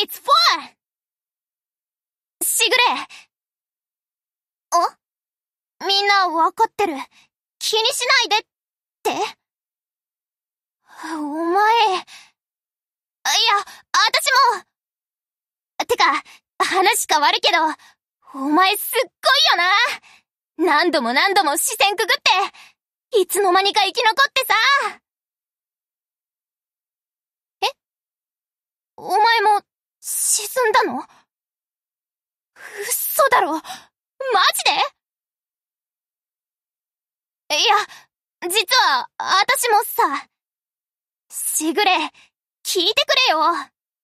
It's fun! しぐれ。みんなわかってる。気にしないでって。お前。いや、私も。てか、話変わるけど、お前すっごいよな。何度も何度も視線くぐって、いつの間にか生き残ってさ。お前も、沈んだの？嘘だろ。マジで？いや、実は、私もさ。しぐれ、聞いてくれよ。